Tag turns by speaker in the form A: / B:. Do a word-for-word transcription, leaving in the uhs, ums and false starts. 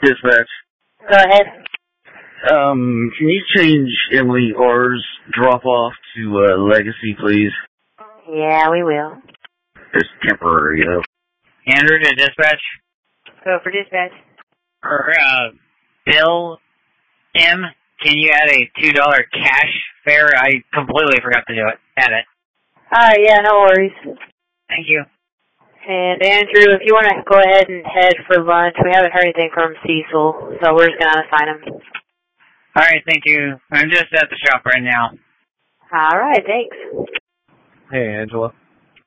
A: Dispatch.
B: Go ahead.
A: Um, can you change Emily R's drop-off to uh, Legacy, please?
B: Yeah, we will.
A: It's temporary, though.
C: Andrew to dispatch.
B: Go for dispatch.
C: For, uh, Bill M, can you add a two dollar cash fare? I completely forgot to do it. Add it.
B: Alright, yeah, no worries.
C: Thank you.
B: And Andrew, if you want to go ahead and head for lunch, we haven't heard anything from Cecil, so we're just going to assign him.
C: Alright, thank you. I'm just at the shop right now.
B: Alright, thanks.
D: Hey, Angela.